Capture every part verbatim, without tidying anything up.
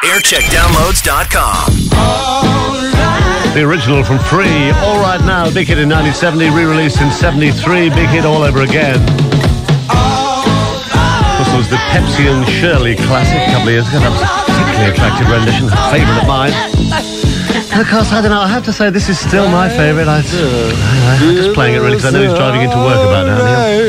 aircheck downloads dot com. The original from Free, All Right Now, big hit in nineteen seventy, re-released in seventy-three, big hit all over again. This was the Pepsi and Shirley classic a couple of years ago. That was a particularly attractive rendition, a favourite of mine. And of course, I don't know, I have to say this is still my favourite. I, I, I'm just playing it really because I know he's driving into work about now.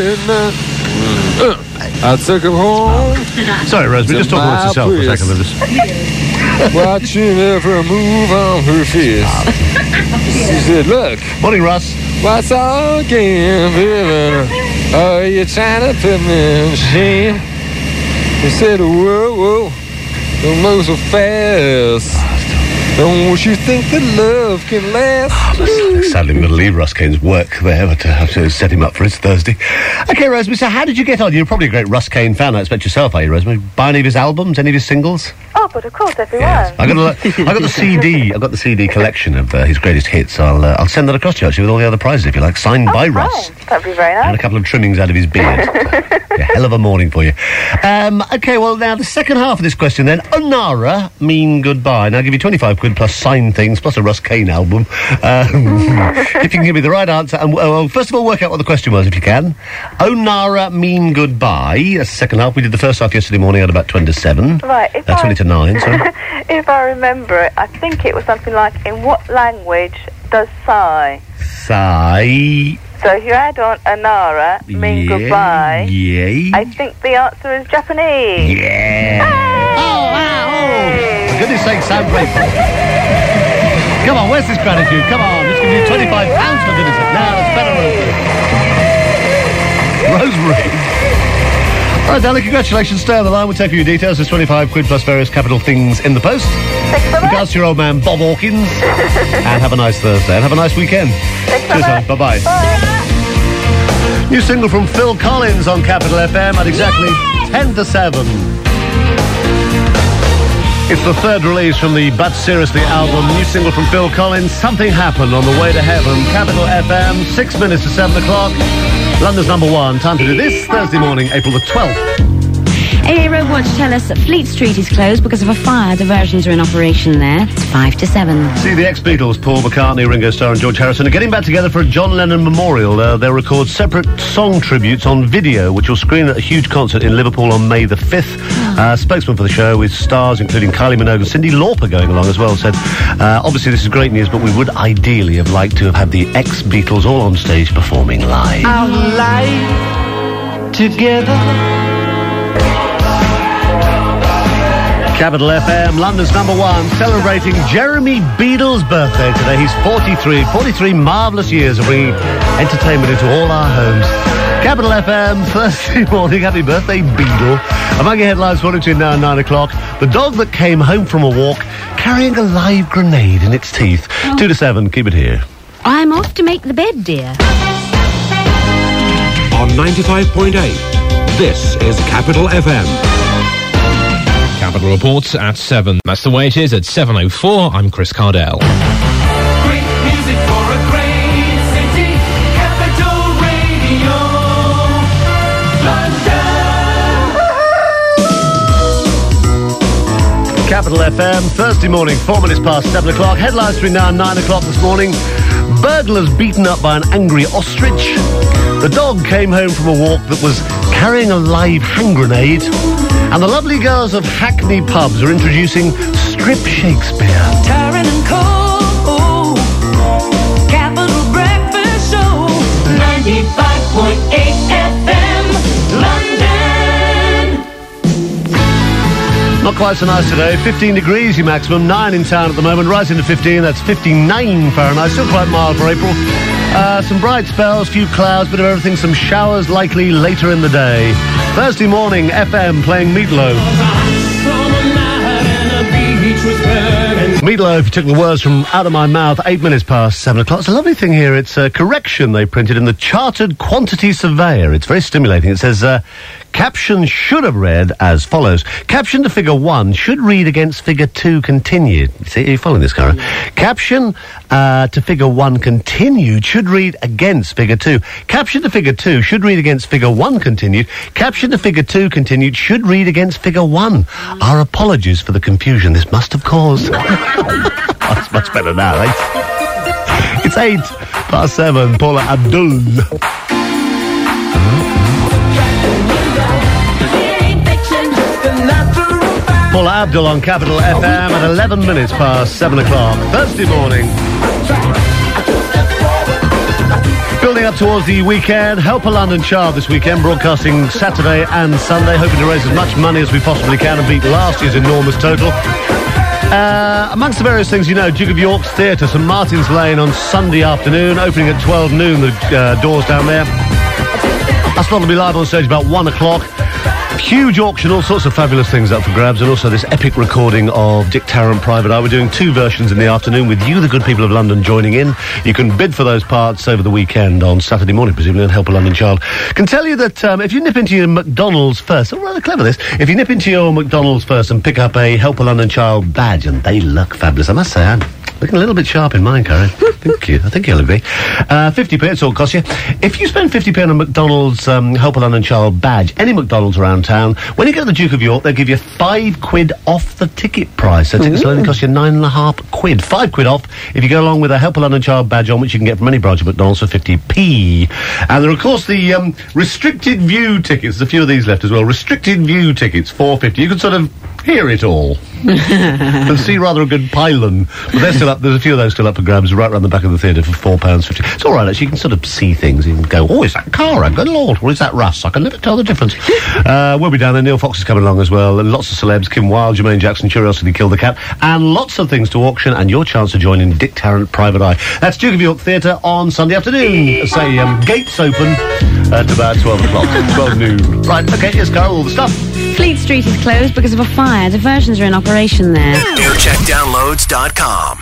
I took him home. Sorry, Rosemary, just talk amongst yourself for a second. Just... Watching every move on her face. She said, look. Morning, Russ. What's all again, baby? Are you trying to put me in shame? He said, whoa, whoa, don't move so fast. Don't you think that love can last? Sadly, we're going to leave Russ Kane's work there, but uh, have to set him up for his Thursday. OK, Rosemary, so how did you get on? You're probably a great Russ Kane fan, I expect yourself, are you, Rosemary? Buy any of his albums, any of his singles? Oh, but of course, everyone. Yes. I got, a, I got the C D. I got the C D collection of uh, his greatest hits. I'll uh, I'll send that across to you actually with all the other prizes if you like, signed oh, by fine. Russ. That'd be very nice. And a couple of trimmings out of his beard. A hell of a morning for you. Um, OK, well now the second half of this question then. Onara mean goodbye. Now I'll give you twenty-five quid plus signed things plus a Russ Kane album. Um, if you can give me the right answer, and well, first of all, work out what the question was if you can. Onara mean goodbye. That's the second half. We did the first half yesterday morning at about twenty to seven. Right. If uh, I, twenty to nine. Sorry. If I remember it, I think it was something like, in what language does sigh? Sigh. So if you add on Onara, mean yeah, goodbye, yeah. I think the answer is Japanese. Yeah. Hey! Oh, wow. Oh. For goodness sake, sound grateful. Come on, where's this gratitude? Come on, just give you twenty-five pounds for goodness sake. Now, that's better, Rosemary. Rosemary. All right, Della, congratulations. Stay on the line. We'll take your details. There's twenty-five quid plus various capital things in the post. Thanks so much. Regards to your old man, Bob Hawkins. And have a nice Thursday. And have a nice weekend. Thanks so Cheers, much. Bye-bye. Bye. New single from Phil Collins on Capital F M at exactly ten to seven. It's the third release from the But Seriously album. New single from Phil Collins, Something Happened on the Way to Heaven. Capital F M, six minutes to seven o'clock. London's number one. Time to do this Thursday morning, April the twelfth. A A Road Watch tell us that Fleet Street is closed because of a fire. Diversions are in operation there. It's five to seven. See the ex-Beatles, Paul McCartney, Ringo Starr and George Harrison, are getting back together for a John Lennon memorial. Uh, they'll record separate song tributes on video, which will screen at a huge concert in Liverpool on May the fifth. Uh, spokesman for the show, with stars including Kylie Minogue and Cyndi Lauper going along as well, said, uh, obviously this is great news, but we would ideally have liked to have had the ex-Beatles all on stage performing live. Our life together. Capital F M, London's number one, celebrating Jeremy Beadle's birthday today. He's forty-three. forty-three marvellous years of bringing entertainment into all our homes. Capital F M, Thursday morning. Happy birthday, Beadle. Among your headlines for between now and nine o'clock, the dog that came home from a walk carrying a live grenade in its teeth. Oh. Two to seven, keep it here. I'm off to make the bed, dear. On ninety-five point eight, this is Capital F M. Capital reports at seven. That's the way it is at seven oh four. I'm Chris Cardell. Great music for a great city. Capital Radio. London. Capital F M, Thursday morning, four minutes past seven o'clock. Headlines between now and nine o'clock this morning. Burglars beaten up by an angry ostrich. The dog came home from a walk that was carrying a live hand grenade. And the lovely girls of Hackney Pubs are introducing Strip Shakespeare. Tiring and cold. Capital Breakfast Show. ninety-five point eight F M. London. Not quite so nice today. fifteen degrees, your maximum. nine in town at the moment. Rising to fifteen. That's fifty-nine Fahrenheit. Still quite mild for April. Uh, some bright spells, few clouds, bit of everything. Some showers likely later in the day. Thursday morning, F M playing Meatloaf. Meatloaf took the words from out of my mouth, eight minutes past seven o'clock. It's a lovely thing here. It's a correction they printed in the Chartered Quantity Surveyor. It's very stimulating. It says, uh, caption should have read as follows. Caption to figure one should read against figure two continued. See, are you following this, Cara? Caption uh, to figure one continued should read against figure two. Caption to figure two should read against figure one continued. Caption to figure two continued should read against figure one. Our apologies for the confusion this must have caused. Oh, it's much better now, eh? It's eight past seven. Paula Abdul. Paula Abdul on Capital F M at eleven minutes past seven o'clock. Thursday morning. Building up towards the weekend, Help a London Child this weekend, broadcasting Saturday and Sunday, hoping to raise as much money as we possibly can and beat last year's enormous total. Uh, amongst the various things, you know, Duke of York's Theatre, St Martin's Lane on Sunday afternoon, opening at twelve noon, the uh, doors down there. Us lot will be live on stage about one o'clock. Huge auction, all sorts of fabulous things up for grabs, and also this epic recording of Dick Tarrant Private Eye. We're doing two versions in the afternoon with you, the good people of London, joining in. You can bid for those parts over the weekend on Saturday morning, presumably, and Help a London Child. Can tell you that um, if you nip into your McDonald's first, oh, rather clever this, if you nip into your McDonald's first and pick up a Help a London Child badge, and they look fabulous, I must say, I'm looking a little bit sharp in mine, Karen. Thank you. I think you'll agree. Uh, fifty p, it's all cost you. If you spend fifty p on a McDonald's um, Help a London Child badge, any McDonald's around town, when you go to the Duke of York, they'll give you five quid off the ticket price. So tickets will only cost you nine and a half quid. Five quid off if you go along with a Help a London Child badge on, which you can get from any branch of McDonald's for fifty p. And there are, of course, the um, restricted view tickets. There's a few of these left as well. Restricted view tickets, four fifty. You can sort of hear it all and see rather a good pylon. But they're still up. There's a few of those still up for grabs right around the back of the theatre for four pounds fifty. It's all right, actually. You can sort of see things. You can go, oh, is that Cara? Good Lord. Or is that Russ? I can never tell the difference. uh, we'll be down there. Neil Fox is coming along as well. And lots of celebs. Kim Wilde, Jermaine Jackson, Curiosity Killed the Cat. And lots of things to auction. And your chance to join in Dick Tarrant Private Eye. That's Duke of York Theatre on Sunday afternoon. Say, um, gates open at about twelve o'clock. twelve noon. Right, okay, here's Cara. All the stuff. Fleet Street is closed because of a fire. Diversions are in operation there. aircheck downloads dot com.